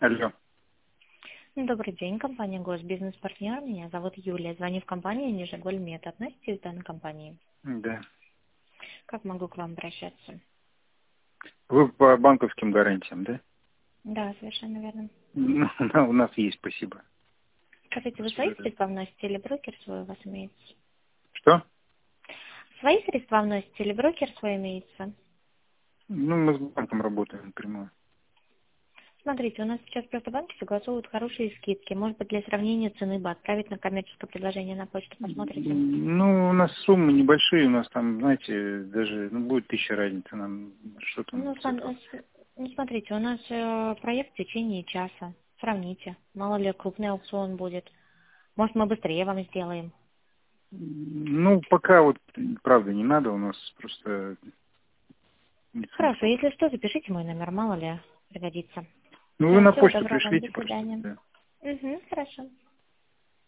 Алло. Добрый день, компания Госбизнес-партнер. Меня зовут Юлия. Звоню в компанию Нижегольмет. Относитесь к данной компании? Да. Как могу к вам обращаться? Вы по банковским гарантиям, да? Да, совершенно верно. Ну, у нас есть, спасибо. Скажите, вы свои средства вносите или брокер свой у вас имеется? Что? Свои средства вносите или брокер свой имеется? Ну, мы с банком работаем напрямую. Смотрите, у нас сейчас просто банки согласовывают хорошие скидки. Может быть, для сравнения цены бы отправить на коммерческое предложение на почту, посмотрите. Ну, у нас суммы небольшие, у нас там, знаете, даже, будет 1000 разницы, нам что там Ну, с этого. смотрите, у нас проект в течение часа. Сравните. Мало ли крупный аукцион будет. Может, мы быстрее вам сделаем. Ну, пока вот, правда, не надо, у нас просто нет Хорошо, смысла. если что, запишите мой номер, мало ли пригодится. Ну, вы Все, на всего почту доброго вам, пришлите до просто. свидания. Да. Угу, хорошо.